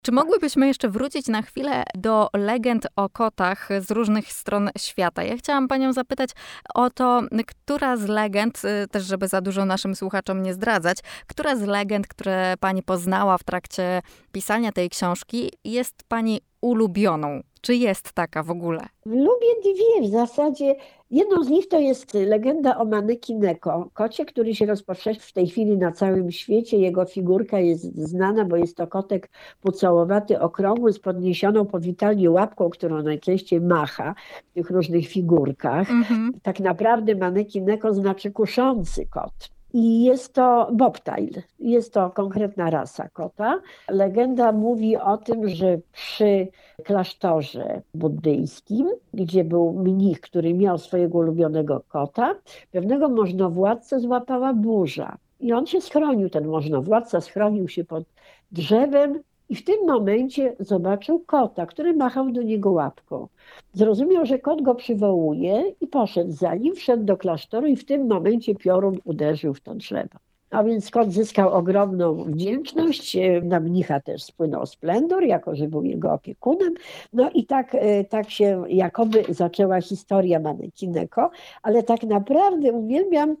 Czy mogłybyśmy jeszcze wrócić na chwilę do legend o kotach z różnych stron świata? Ja chciałam panią zapytać o to, która z legend, też żeby za dużo naszym słuchaczom nie zdradzać, która z legend, które pani poznała w trakcie pisania tej książki, jest pani ulubioną? Czy jest taka w ogóle? Lubię dwie w zasadzie. Jedną z nich to jest legenda o Maneki Neko, kocie, który się rozpowszechnił w tej chwili na całym świecie. Jego figurka jest znana, bo jest to kotek pucołowaty, okrągły, z podniesioną powitalnie łapką, którą najczęściej macha w tych różnych figurkach. Mhm. Tak naprawdę Maneki Neko znaczy kuszący kot. I jest to bobtail, jest to konkretna rasa kota. Legenda mówi o tym, że przy klasztorze buddyjskim, gdzie był mnich, który miał swojego ulubionego kota, pewnego możnowładcę złapała burza. I on się schronił, ten możnowładca schronił się pod drzewem i w tym momencie zobaczył kota, który machał do niego łapką. Zrozumiał, że kot go przywołuje i poszedł za nim, wszedł do klasztoru i w tym momencie piorun uderzył w to drzewo. A więc kot zyskał ogromną wdzięczność, na mnicha też spłynął splendor, jako że był jego opiekunem. No i tak się jakoby zaczęła historia Maneki Neko, ale tak naprawdę uwielbiam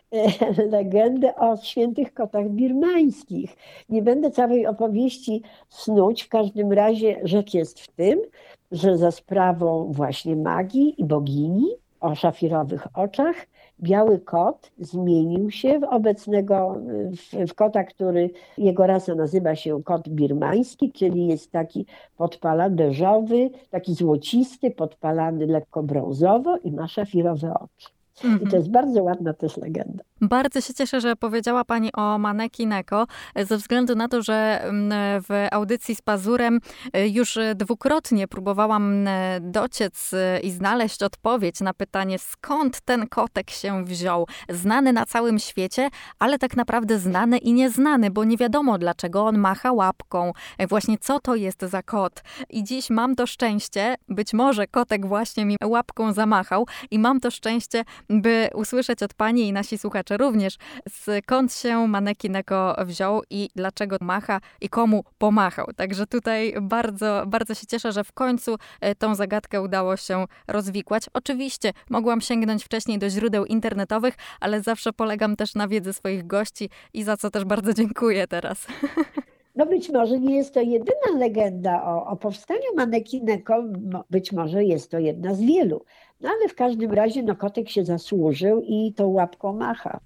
legendę o świętych kotach birmańskich. Nie będę całej opowieści snuć, w każdym razie rzecz jest w tym, że za sprawą właśnie magii i bogini o szafirowych oczach biały kot zmienił się w obecnego, w kota, który jego rasa nazywa się kot birmański, czyli jest taki podpalany, beżowy, taki złocisty, podpalany lekko brązowo i ma szafirowe oczy. I to Mhm. jest bardzo ładna też legenda. Bardzo się cieszę, że powiedziała pani o Maneki Neko, ze względu na to, że w audycji z Pazurem już dwukrotnie próbowałam dociec i znaleźć odpowiedź na pytanie, skąd ten kotek się wziął. Znany na całym świecie, ale tak naprawdę znany i nieznany, bo nie wiadomo, dlaczego on macha łapką. Właśnie co to jest za kot. I dziś mam to szczęście, być może kotek właśnie mi łapką zamachał i mam to szczęście, by usłyszeć od pani i nasi słuchacze również, skąd się Maneki Neko wziął i dlaczego macha i komu pomachał. Także tutaj bardzo, bardzo się cieszę, że w końcu tą zagadkę udało się rozwikłać. Oczywiście mogłam sięgnąć wcześniej do źródeł internetowych, ale zawsze polegam też na wiedzy swoich gości i za co też bardzo dziękuję teraz. No być może nie jest to jedyna legenda o powstaniu Maneki Neko, być może jest to jedna z wielu. No ale w każdym razie no, kotek się zasłużył i tą łapką macha.